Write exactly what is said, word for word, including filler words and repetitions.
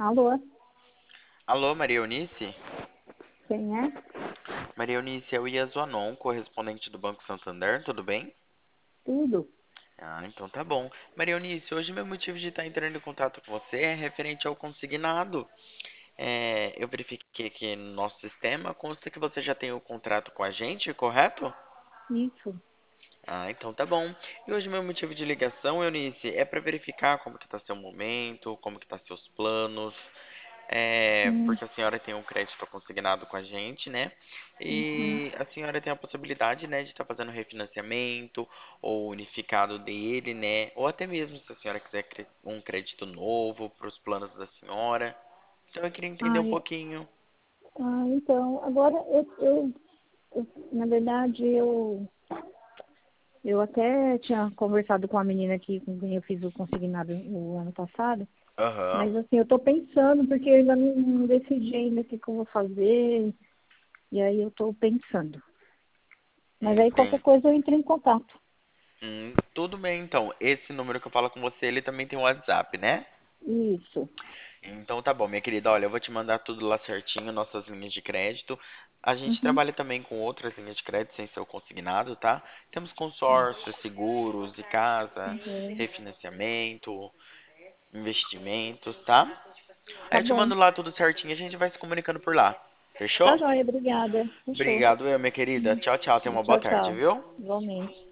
Alô, Alô, Maria Eunice? quem é? Maria Eunice, é o Ias Anon, correspondente do Banco Santander, tudo bem? Tudo. Ah, então tá bom. Maria Eunice, hoje meu motivo de estar entrando em contato com você é referente ao consignado. É, eu verifiquei aqui no nosso sistema, consta que você já tem o contrato com a gente, correto? Isso. Ah, então tá bom. E hoje meu motivo de ligação, Eunice, é para verificar como que tá seu momento, como que tá seus planos. É, Hum, porque a senhora tem um crédito consignado com a gente, né? uhum. E a senhora tem a possibilidade, né, de estar fazendo refinanciamento ou unificado dele, né? Ou até mesmo se a senhora quiser cre- um crédito novo para os planos da senhora. Então eu queria entender um Ah, é- pouquinho. ah, então, agora eu, eu, eu- na verdade, eu, eu até tinha conversado com a menina aqui com quem eu fiz o consignado o ano passado, Aham, mas assim, eu tô pensando, porque eu ainda não, não decidi ainda o que, que eu vou fazer, e aí eu tô pensando. Mas aí qualquer entendi. coisa eu entro em contato. Hum, tudo bem, então. Esse número que eu falo com você, ele também tem um WhatsApp, né? Isso. Então tá bom, minha querida. Olha, eu vou te mandar tudo lá certinho, nossas linhas de crédito. A gente Uhum. trabalha também com outras linhas de crédito sem ser o consignado, tá? Temos Tá. consórcios, seguros de casa, Uhum. refinanciamento, investimentos, tá? Aí Tá eu te bom. mando lá tudo certinho, a gente vai se comunicando por lá. Tá Fechou? joia, obrigada. Fechou. Obrigado, eu, minha querida. Hum. Tchau, tchau. Tenha uma boa Tchau, tarde, tchau. viu? Igualmente.